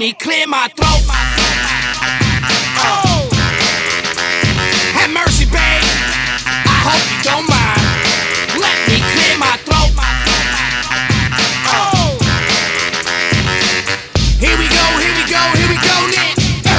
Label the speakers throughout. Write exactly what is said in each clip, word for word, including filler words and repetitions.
Speaker 1: me clear my throat. Oh. Have mercy, babe. I hope you don't mind. Let me clear my throat. Oh. Here we go, here we go, here we go, Nick.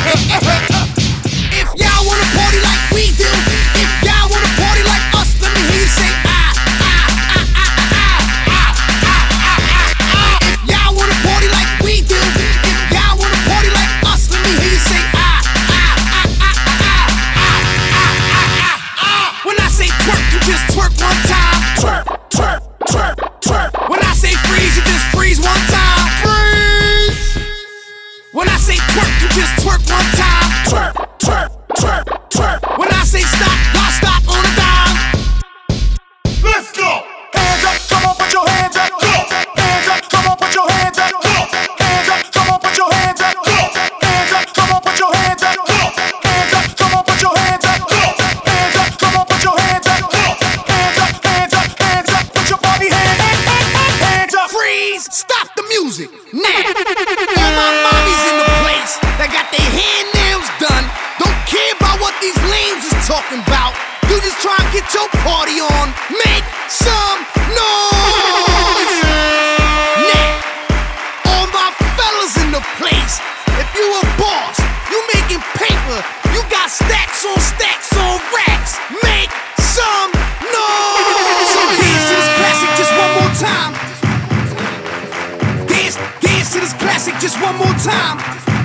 Speaker 1: If y'all wanna party like we do, if y'all wanna party like us, let me hear you say ah, ah, ah, ah, ah, ah, ah, ah, ah, ah. If y'all wanna party like we do, if y'all wanna party like us, let me hear you say ah, ah, ah, ah, ah, ah, ah, ah, ah. When I say twerk, you just twerk one time. Twerk, twerk, twerk, twerk. When I say freeze, you just freeze one time. Freeze. When I say twerk, you just twerk one time. Twerk, twerk, twerk, twerk. When I say stop, y'all stop on a dime.
Speaker 2: Let's go. Hands up, come on, put your hands up. Go. Hands up, come on, put your hands up. Go. Hands up, come on, put your hands up. Go. Hands up, come on, put your hands up. Go. Hands up, come on, put your hands up. Go. Hands up, come on, put your hands up. Go. Hands up, hands up, hands up, put your body hands, hands up.
Speaker 1: Freeze! Stop the music now. All my mommies in the place that got their hand nails done don't care about what these lames is talking about. You just try and get your party on. Make some noise. Now, all my fellas in the place. If you a boss, you making paper, you got stacks on stacks on racks. Make some noise. So dance to this classic just one more time. Dance, dance to this classic just one more time.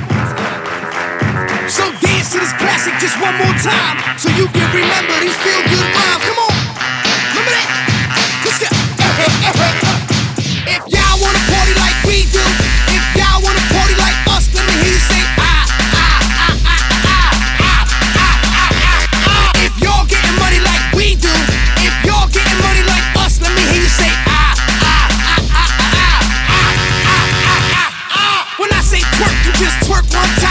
Speaker 1: So dance to this classic just one more time, so you can remember these feel good rhymes. Come on, remember that? Let's go. If y'all wanna party like we do, if y'all wanna party like us, let me hear you say ah, ah, ah, ah, ah, ah, ah, ah, ah. If y'all getting money like we do, if y'all getting money like us, let me hear you say ah, ah, ah, ah, ah, ah, ah, ah, ah. When I say twerk, you just twerk one time.